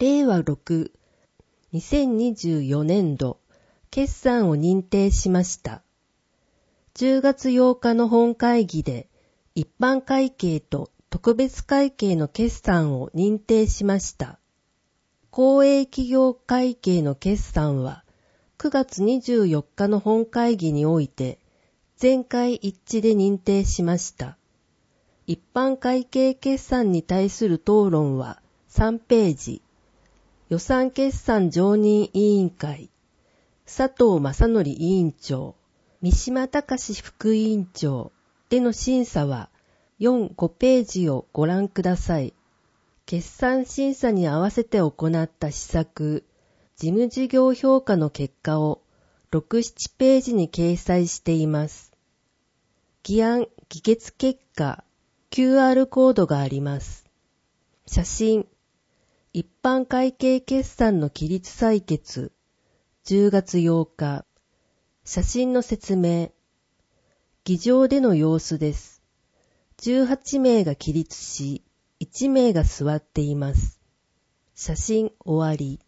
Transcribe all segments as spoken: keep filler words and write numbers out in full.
れいわろく、にせんにじゅうよねんど決算を認定しました。じゅうがつようかの本会議で一般会計と特別会計の決算を認定しました。公営企業会計の決算はくがつにじゅうよっかの本会議において全会一致で認定しました。一般会計決算に対する討論はさんページ。予算決算常任委員会、佐藤正則委員長、三島隆副委員長での審査はよん、ごページをご覧ください。決算審査に合わせて行った施策、事務事業評価の結果をろく、ななページに掲載しています。議案・議決結果、キューアール コードがあります。写真、一般会計決算の期日採決、じゅうがつようか。写真の説明。議場での様子です。じゅうはちめいが起立し、いちめいが座っています。写真終わり。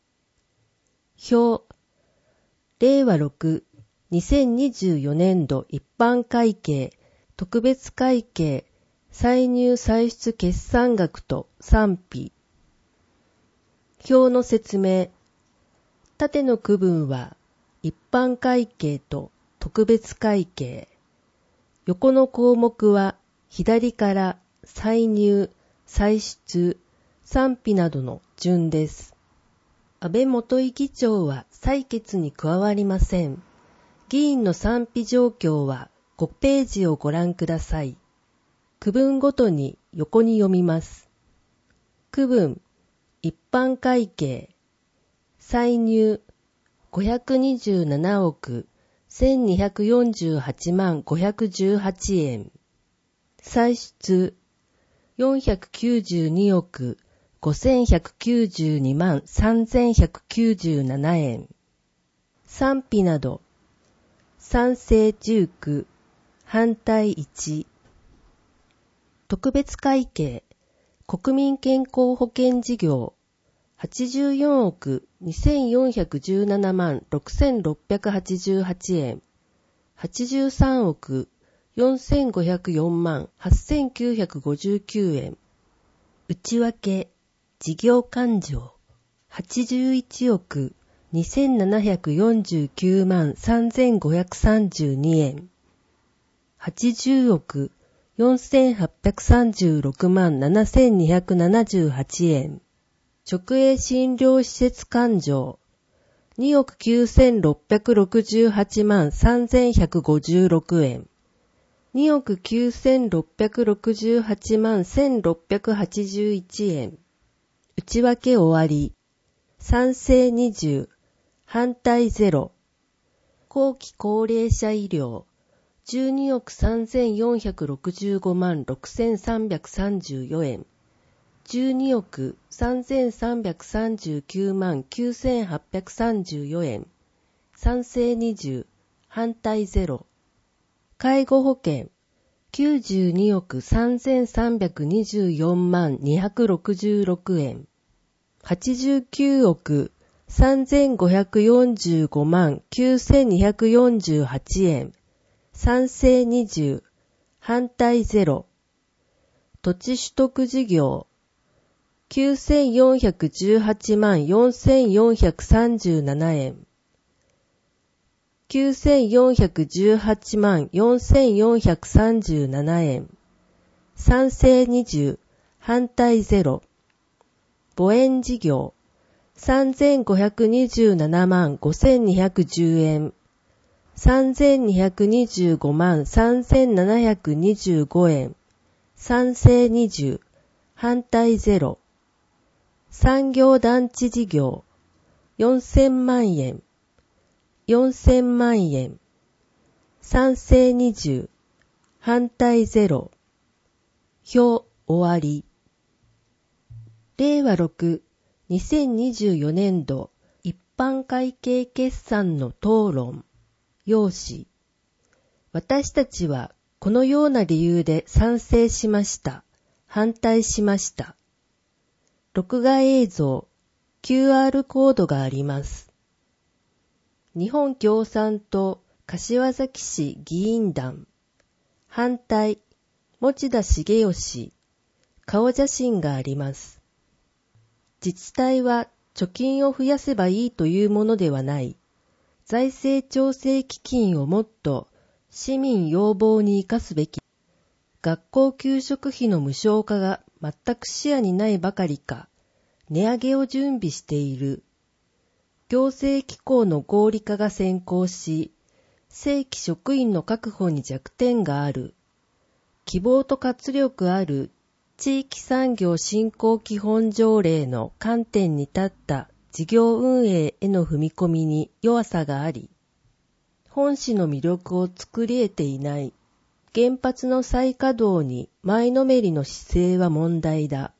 表。れいわろく、にせんにじゅうよねんど一般会計、特別会計、歳入歳出決算額と賛否。表の説明。縦の区分は一般会計と特別会計。横の項目は左から歳入、歳出、賛否などの順です。安倍元井議長は採決に加わりません。議員の賛否状況はごページをご覧ください。区分ごとに横に読みます。区分一般会計歳入ごひゃくにじゅうななおくせんにひゃくよんじゅうはちまんごひゃくじゅうはちえん歳出よんひゃくきゅうじゅうにおくごせんひゃくきゅうじゅうにまんさんぜんひゃくきゅうじゅうななえん賛否など賛成じゅうきゅう反対いち特別会計国民健康保険事業はちじゅうよんおくにせんよんひゃくじゅうななまんろくせんろっぴゃくはちじゅうはちえんはちじゅうさんおくよんせんごひゃくよんまんはっせんきゅうひゃくごじゅうきゅうえん内訳事業勘定はちじゅういちおくにせんななひゃくよんじゅうきゅうまんさんぜんごひゃくさんじゅうにえんはちじゅうおくよんせんはっぴゃくさんじゅうろくまんななせんにひゃくななじゅうはちえん直営診療施設勘定におくきゅうせんろっぴゃくろくじゅうはちまんさんぜんひゃくごじゅうろくえんにおくきゅうせんろっぴゃくろくじゅうはちまんせんろっぴゃくはちじゅういちえん内訳終わり賛成にじゅう反対ゼロ後期高齢者医療じゅうにおくさんぜんよんひゃくろくじゅうごまんろくせんさんびゃくさんじゅうよえんじゅうにおくさんぜんさんびゃくさんじゅうきゅうまんきゅうせんはっぴゃくさんじゅうよえん賛成にじゅう反対ゼロ介護保険きゅうじゅうにおくさんぜんさんびゃくにじゅうよんまんにひゃくろくじゅうろくえんはちじゅうきゅうおくさんぜんごひゃくよんじゅうごまんきゅうせんにひゃくよんじゅうはちえん賛成にじゅう反対ゼロ土地取得事業きゅうせんよんひゃくじゅうはちまんよんせんよんひゃくさんじゅうななえんきゅうせんよんひゃくじゅうはちまんよんせんよんひゃくさんじゅうななえん賛成にじゅう反対ゼロ墓園事業さんぜんごひゃくにじゅうななまんごせんにひゃくじゅうえんさんぜんにひゃくにじゅうごまんさんぜんななひゃくにじゅうごえん賛成にじゅう反対ゼロ産業団地事業よんせんまんえんよんせんまんえん賛成にじゅう反対ゼロ表終わりれいわろく、にせんにじゅうよねんど一般会計決算の討論要旨私たちはこのような理由で賛成しました。反対しました。録画映像キューアール コードがあります。日本共産党柏崎市議員団。反対、持田茂義。顔写真があります。自治体は貯金を増やせばいいというものではない。財政調整基金をもっと市民要望に生かすべき。学校給食費の無償化が全く視野にないばかりか、値上げを準備している。行政機構の合理化が先行し、正規職員の確保に弱点がある。希望と活力ある地域産業振興基本条例の観点に立った事業運営への踏み込みに弱さがあり、本市の魅力を作り得ていない。原発の再稼働に前のめりの姿勢は問題だ。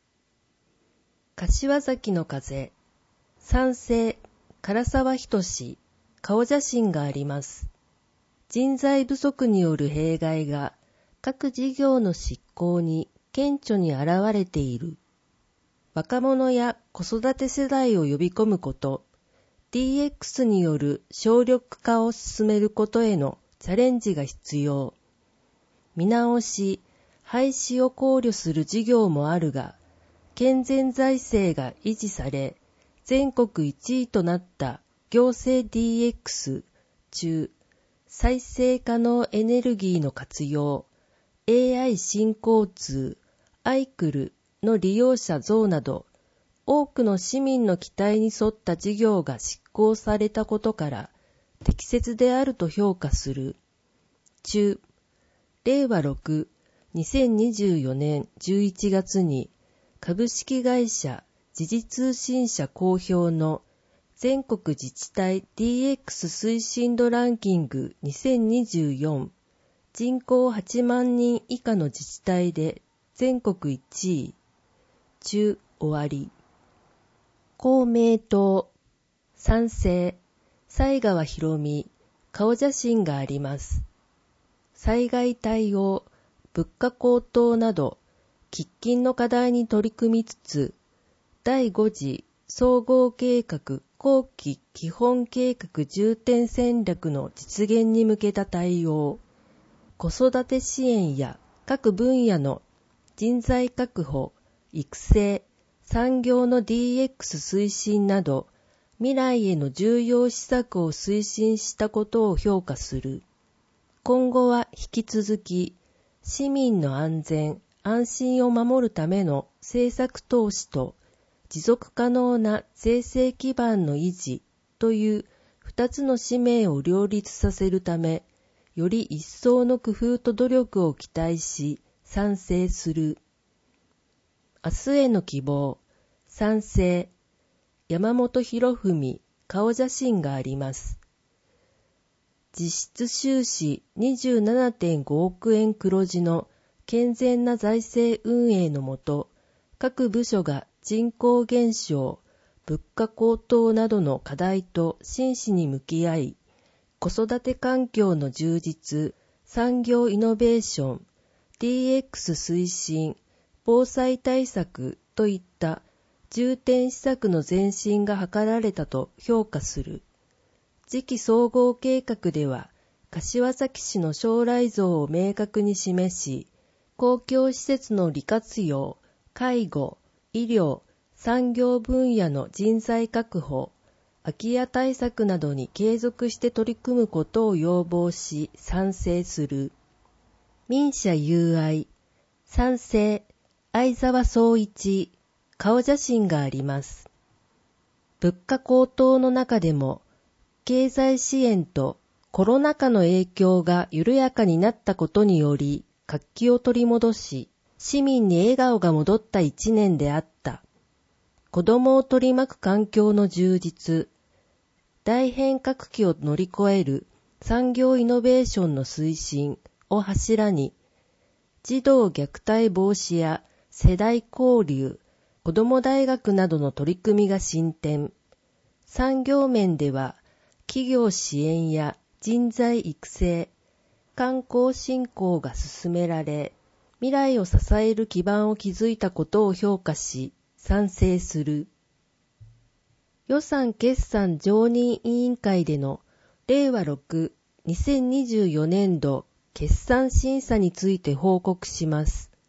柏崎の風。賛成、唐沢仁。顔写真があります。人材不足による弊害が各事業の執行に顕著に現れている。若者や子育て世代を呼び込むこと、ディーエックス による省力化を進めることへのチャレンジが必要。見直し、廃止を考慮する事業もあるが、健全財政が維持され、全国いちいとなった行政 ディーエックス 中、再生可能エネルギーの活用、エーアイ 新交通、アイクルの利用者増など、多くの市民の期待に沿った事業が執行されたことから、適切であると評価する。中、れいわろく、にせんにじゅうよねんじゅういちがつに株式会社時事通信社公表の全国自治体 ディーエックス 推進度ランキングにせんにじゅうよん、人口はちまんにん以下の自治体で全国いちい。中、終わり。公明党。賛成、犀川博美。顔写真があります。災害対応、物価高騰など、喫緊の課題に取り組みつつ、だいご次総合計画後期基本計画重点戦略の実現に向けた対応、子育て支援や各分野の人材確保、育成、産業の ディーエックス 推進など、未来への重要施策を推進したことを評価する。今後は引き続き、市民の安全、安心を守るための政策投資と、持続可能な税制基盤の維持という二つの使命を両立させるため、より一層の工夫と努力を期待し、賛成する。明日への希望、賛成、山本博文、顔写真があります。実質収支 にじゅうななてんごおくえん黒字の健全な財政運営のもと、各部署が人口減少、物価高騰などの課題と真摯に向き合い、子育て環境の充実、産業イノベーション、ディーエックス 推進、防災対策といった重点施策の前進が図られたと評価する。次期総合計画では、柏崎市の将来像を明確に示し、公共施設の利活用、介護、医療、産業分野の人材確保、空き家対策などに継続して取り組むことを要望し賛成する。民社友愛、賛成、相沢総一、顔写真があります。物価高騰の中でも、経済支援とコロナ禍の影響が緩やかになったことにより活気を取り戻し、市民に笑顔が戻った一年であった。子供を取り巻く環境の充実、大変革期を乗り越える産業イノベーションの推進を柱に、児童虐待防止や世代交流、子ども大学などの取り組みが進展。産業面では、企業支援や人材育成、観光振興が進められ、未来を支える基盤を築いたことを評価し、賛成する。 予算決算常任委員会でのれいわろく、にせんにじゅうよねんど決算審査について報告します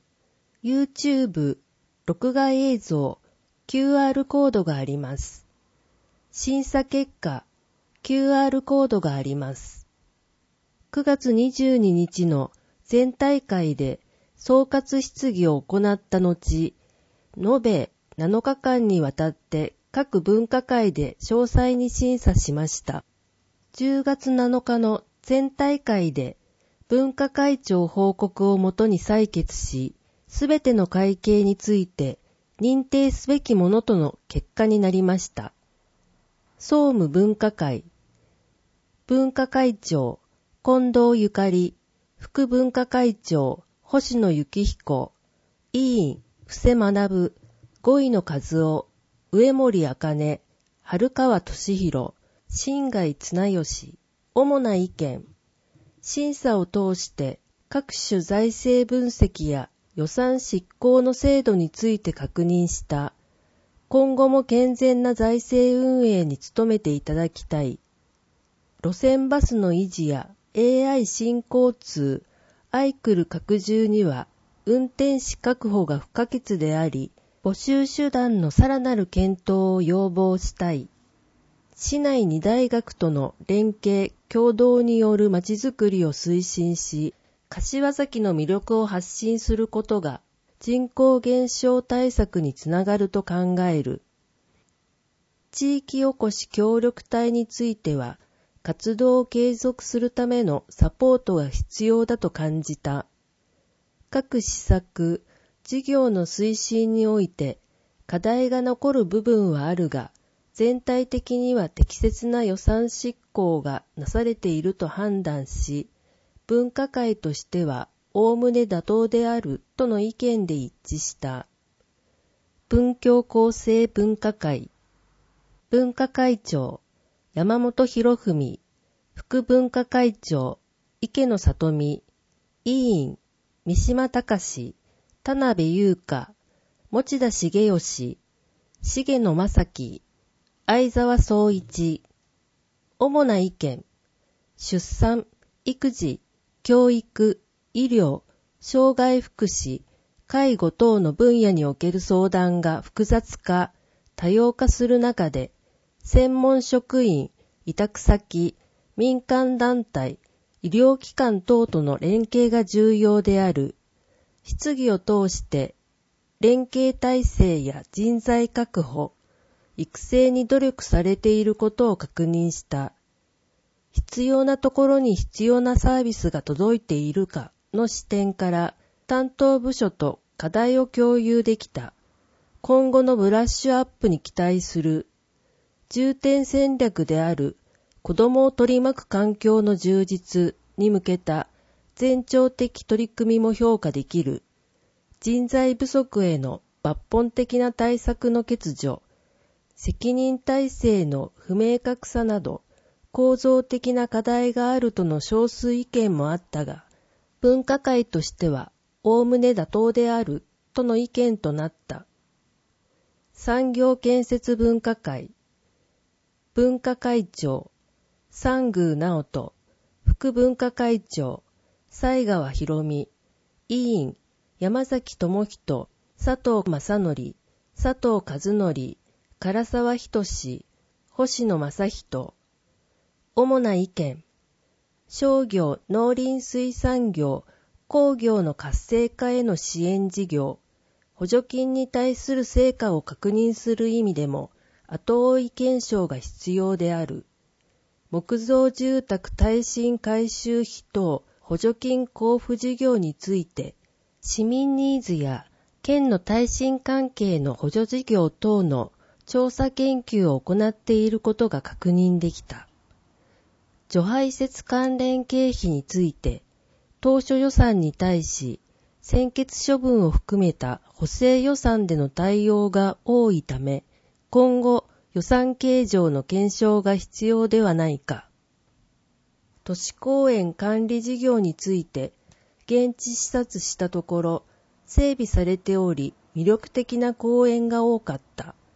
。YouTube 録画映像 キューアール コードがあります。審査結果 キューアール コードがあります。くがつにじゅうににちの全大会で総括質疑を行った後、延べなのかかんにわたって各分科会で詳細に審査しました。じゅうがつなのかの全大会で分科会長報告をもとに採決し、すべての会計について認定すべきものとの結果になりました。総務分科会、分科会長、近藤ゆかり、副分科会長、星野幸彦、委員、布施学、五井野和夫、上森茜、春川俊弘、新貝綱吉、主な意見。審査を通して各種財政分析や予算執行の制度について確認した。今後も健全な財政運営に努めていただきたい。路線バスの維持や エーアイ 新交通、アイクル拡充には運転士確保が不可欠であり、募集手段のさらなる検討を要望したい。市内に大学との連携、協働によるまちづくりを推進し、柏崎の魅力を発信することが人口減少対策につながると考える。地域おこし協力隊については、活動を継続するためのサポートが必要だと感じた。各施策、事業の推進において課題が残る部分はあるが、全体的には適切な予算執行がなされていると判断し、分科会としてはおおむね妥当であるとの意見で一致した。文教厚生分科会、分科会長、山本博文、副分科会長、池野里美、委員、三島隆、田辺優香、持田重義、重野正樹、相沢総一。主な意見、出産、育児、教育、医療、障害福祉、介護等の分野における相談が複雑化、多様化する中で、専門職員、委託先、民間団体、医療機関等との連携が重要である。質疑を通して、連携体制や人材確保、育成に努力されていることを確認した。必要なところに必要なサービスが届いているかの視点から担当部署と課題を共有できた。今後のブラッシュアップに期待する。重点戦略である子どもを取り巻く環境の充実に向けた全庁的取り組みも評価できる。人材不足への抜本的な対策の欠如、責任体制の不明確さなど構造的な課題があるとの少数意見もあったが、分科会としてはおおむね妥当であるとの意見となった。産業建設分科会、分科会長、三宮直人、副分科会長、西川博美、委員、山崎智人、佐藤正則、佐藤和則、唐沢仁、星野正人。主な意見、商業・農林水産業、工業の活性化への支援事業、補助金に対する成果を確認する意味でも、後追い検証が必要である。木造住宅耐震改修費等補助金交付事業について、市民ニーズや県の耐震関係の補助事業等の調査研究を行っていることが確認できた。除排泄関連経費について、当初予算に対し、専決処分を含めた補正予算での対応が多いため、今後予算計上の検証が必要ではないか。都市公園管理事業について、現地視察したところ、整備されており魅力的な公園が多かった。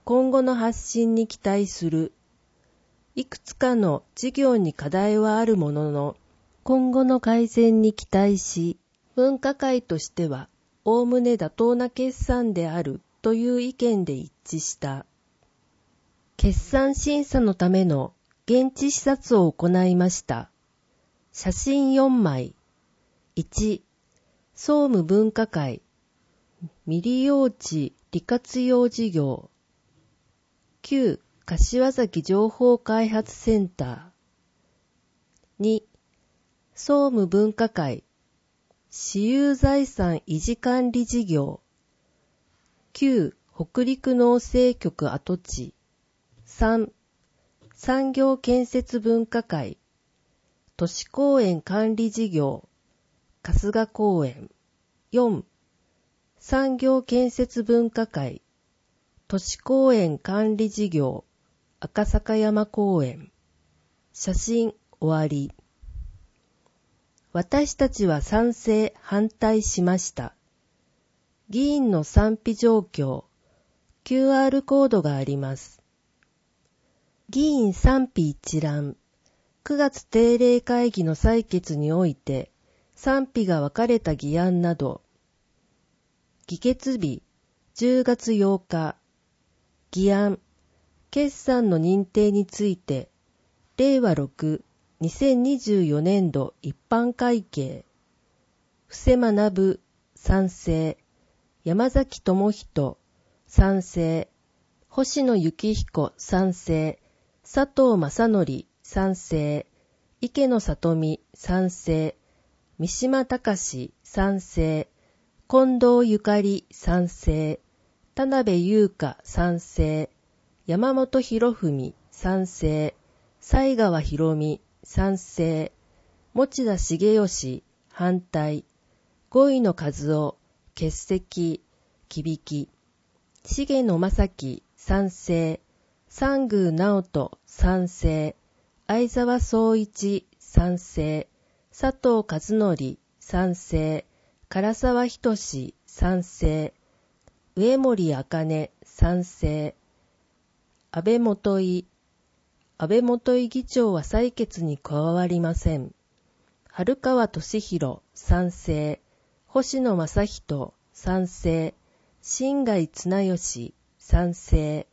今後の発信に期待する。いくつかの事業に課題はあるものの、今後の改善に期待し、分科会としては、おおむね妥当な決算であるという意見で一致した。決算審査のための現地視察を行いました。写真よんまい。いち、総務分科会、未利用地利活用事業。きゅう、柏崎情報開発センター。に、総務分科会、私有財産維持管理事業。きゅう、北陸農政局跡地。さん、産業建設分科会、都市公園管理事業、春日公園。よん、産業建設分科会、都市公園管理事業、赤坂山公園。写真終わり。私たちは賛成・反対しました。議員の賛否状況、キューアール コードがあります。議員賛否一覧、くがつ定例会議の採決において賛否が分かれた議案など、議決日じゅうがつようか、議案、決算の認定について、れいわろく、にせんにじゅうよねんど一般会計、布施学賛成、山崎智人賛成、星野幸彦賛成、佐藤正則賛成、池野里美賛成、三島隆賛成、近藤ゆかり賛成、田辺優香賛成、山本博文賛成、西川博美賛成、持田重義反対、五井野和夫欠席、きびき、重野正樹賛成、三宮直人賛成、相沢総一賛成、佐藤和則賛成、唐沢仁賛成、上森茜賛成、安倍元井、安倍元井議長は採決に加わりません。春川俊弘賛成、星野正人賛成、新貝綱吉賛成、